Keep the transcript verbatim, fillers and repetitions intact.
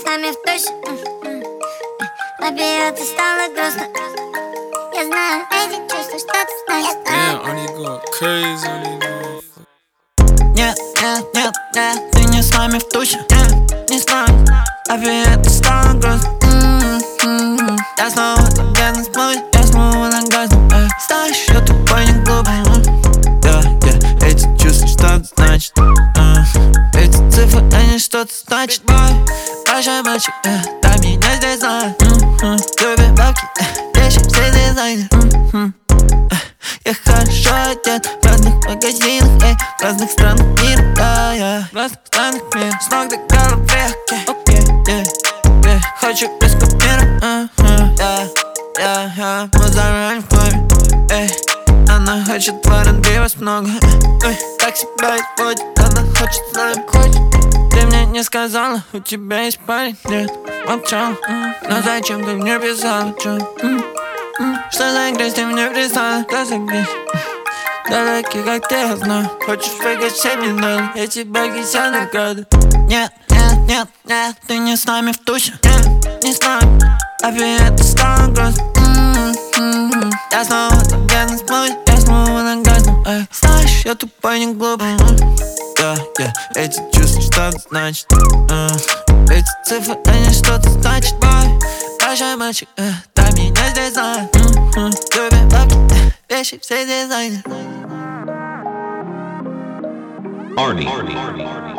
нами в точно. Обед и стало грустно. Я знаю эти чувства, что ты значит. Damn, only go crazy, only go. Нет, нет, нет, нет, ты не с нами в туще. Нет, не знаю, обед и стало грустно. М-м-м. Я снова где-то сплюсь, я снова на газу. Знаешь, я тупой, не глупый. Да, да, эти чувства что-то значит. Эти цифры, они что-то значат. Большой мальчик, дай меня здесь знать. Любит бабки, вещи, все дизайнер. Я хорошо одет в разных магазинах, эй, в разных странах мира, да, я в разных странах мира. С ног до головы, окей, yeah, yeah. Хочу без купюр, yeah, yeah, yeah. Мы заранее в клубе, эй. Она хочет в эр энд би вас много, эй. Так себя изводит, она хочет с нами, хочет. Ты мне не сказала, у тебя есть парень, нет, молчал. Но зачем ты мне писала, чё? Что за грязь ты мне прислала? Что за грязь? Да такие, как ты, я знаю. Хочешь фейкать семь минут, я тебя кися награды. Нет, нет, нет, нет, ты не с нами в туще. Нет, не с нами, обед и стало грустно. Я снова там где-то сплюсь, я снова на газу. Знаешь, я тупой, не глупый. Да, yeah, эти чувства что-то значат. Эти цифры, они что-то значат. Большой мальчик, дай меня здесь знать. Любит бабки, вещи, все дизайнеры. Arnie.